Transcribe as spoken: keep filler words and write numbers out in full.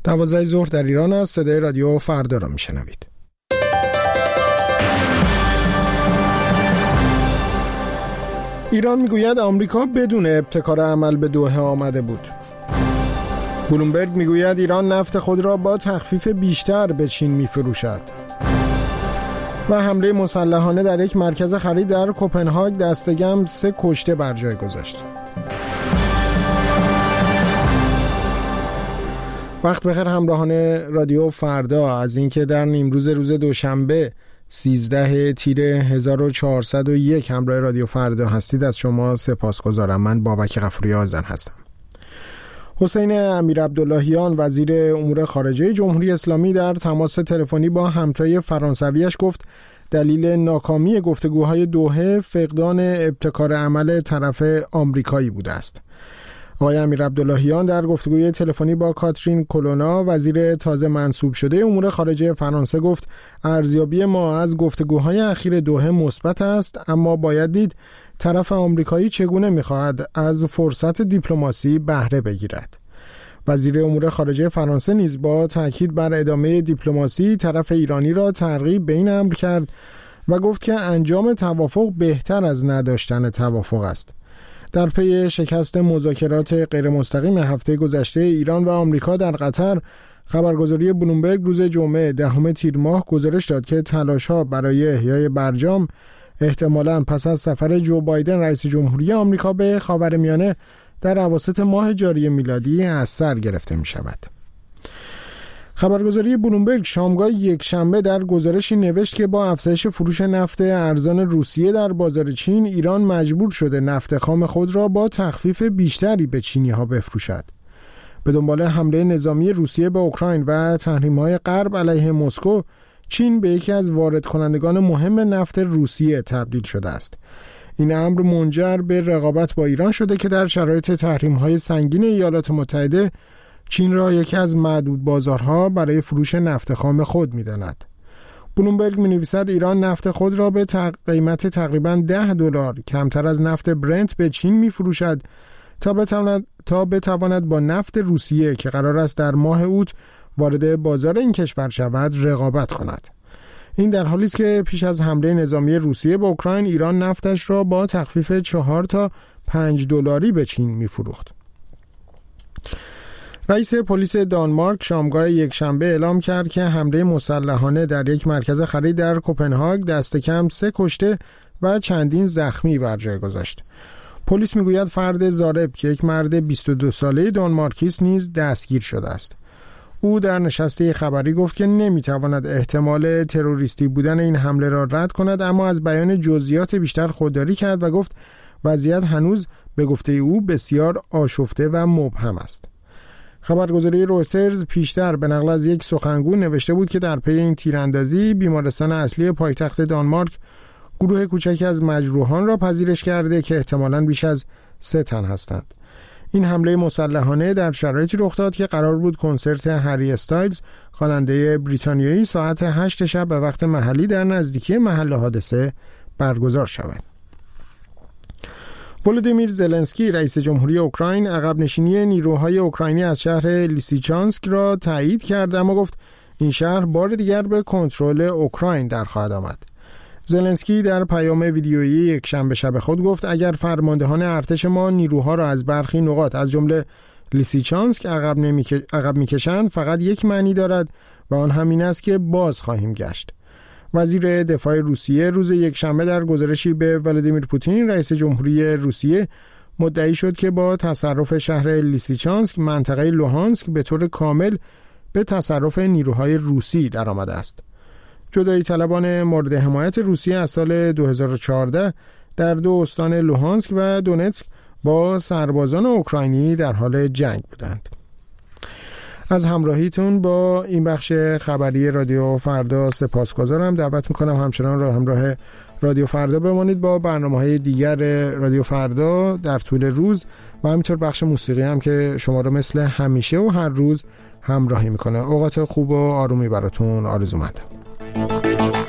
دوازده ظهر در ایران است. صدای رادیو فردا را میشنوید. ایران میگوید آمریکا بدون ابتکار عمل به دوحه آمده بود. بلومبرگ میگوید ایران نفت خود را با تخفیف بیشتر به چین میفروشد. و حمله مسلحانه در یک مرکز خرید در کوپنهاگ دستگم سه کشته بر جای گذاشت. وقت بخیر همراهان رادیو فردا، از اینکه در نیمروز روز دوشنبه سیزده تیر هزار و چهارصد و یک همراه رادیو فردا هستید از شما سپاسگزارم. من بابک غفوری آذن هستم. حسین امیرعبداللهیان وزیر امور خارجه جمهوری اسلامی در تماس تلفنی با همتای فرانسویش گفت دلیل ناکامی گفتگوهای دوحه فقدان ابتکار عمل طرف آمریکایی بوده است. آقای امیرعبداللهیان در گفتگوی تلفنی با کاترین کولونا وزیر تازه منصوب شده امور خارجه فرانسه گفت ارزیابی ما از گفتگوهای اخیر دوحه مثبت است، اما باید دید طرف آمریکایی چگونه می‌خواهد از فرصت دیپلماسی بهره بگیرد. وزیر امور خارجه فرانسه نیز با تاکید بر ادامه دیپلماسی طرف ایرانی را ترغیب به این امر کرد و گفت که انجام توافق بهتر از نداشتن توافق است. در پی شکست مذاکرات غیر مستقیم هفته گذشته ایران و آمریکا در قطر، خبرگزاری بلومبرگ روز جمعه دهم تیر ماه گزارش داد که تلاش‌ها برای احیای برجام احتمالاً پس از سفر جو بایدن رئیس جمهوری آمریکا به خاورمیانه در اواسط ماه جاری میلادی از سر گرفته می شود. خبرگزاری بلومبرگ شامگاه یک شنبه در گزارشی نوشت که با افزایش فروش نفت ارزان روسیه در بازار چین، ایران مجبور شده نفت خام خود را با تخفیف بیشتری به چینی ها بفروشد. به دنبال حمله نظامی روسیه به اوکراین و تحریم‌های غرب علیه مسکو، چین به یکی از وارد کنندگان مهم نفت روسیه تبدیل شده است. این امر منجر به رقابت با ایران شده که در شرایط تحریم‌های سنگین ایالات متحده چین را یکی از معدود بازارها برای فروش نفت خام خود می‌داند. بلومبرگ می‌نویسد ایران نفت خود را به تق... قیمت تقریباً ده دلار کمتر از نفت برنت به چین می‌فروشد تا بتواند تا بتواند با نفت روسیه که قرار است در ماه اوت وارد بازار این کشور شود رقابت کند. این در حالی است که پیش از حمله نظامی روسیه به اوکراین، ایران نفتش را با تخفیف چهار تا پنج دلاری به چین می‌فروخت. رئیس پلیس دانمارک شامگاه یک شنبه اعلام کرد که حمله مسلحانه در یک مرکز خرید در کوپنهاگ دست کم سه کشته و چندین زخمی بر جای گذاشت. پلیس میگوید فرد ضارب که یک مرد بیست و دو ساله دانمارکی است نیز دستگیر شده است. او در نشسته خبری گفت که نمیتواند احتمال تروریستی بودن این حمله را رد کند، اما از بیان جزئیات بیشتر خودداری کرد و گفت وضعیت هنوز به گفته او بسیار آشفته و مبهم است. خبرگزاری رویترز پیشتر به نقل از یک سخنگو نوشته بود که در پی این تیراندازی بیمارستان اصلی پایتخت دانمارک گروه کوچکی از مجروحان را پذیرش کرده که احتمالاً بیش از سه تن هستند. این حمله مسلحانه در شرایطی رخ داد که قرار بود کنسرت هری استایلز خواننده بریتانیایی ساعت هشت شب به وقت محلی در نزدیکی محل حادثه برگزار شود. ولودیمیر زلنسکی رئیس جمهوری اوکراین عقب نشینی نیروهای اوکراینی از شهر لیسیچانسک را تایید کرد، اما گفت این شهر بار دیگر به کنترل اوکراین در خواهد آمد. زلنسکی در پیام ویدیویی یک شنبه شب خود گفت اگر فرماندهان ارتش ما نیروها را از برخی نقاط از جمله لیسیچانسک عقب نمی‌ک... عقب می‌کشند فقط یک معنی دارد و آن همین است که باز خواهیم گشت. وزیر دفاع روسیه روز یک شنبه در گزارشی به ولادیمیر پوتین رئیس جمهوری روسیه مدعی شد که با تصرف شهر لیسیچانسک منطقه لوهانسک به طور کامل به تصرف نیروهای روسی درآمده است. جدایی طلبان مورد حمایت روسیه از سال دو هزار و چهارده در دو استان لوهانسک و دونتسک با سربازان اوکراینی در حال جنگ بودند. از همراهیتون با این بخش خبری رادیو فردا سپاسگزارم. دعوت میکنم همچنان را همراه رادیو فردا بمانید با برنامه‌های دیگر رادیو فردا در طول روز و همینطور بخش موسیقی هم که شما را مثل همیشه و هر روز همراهی میکنه. اوقات خوب و آرومی براتون آرزو مندم.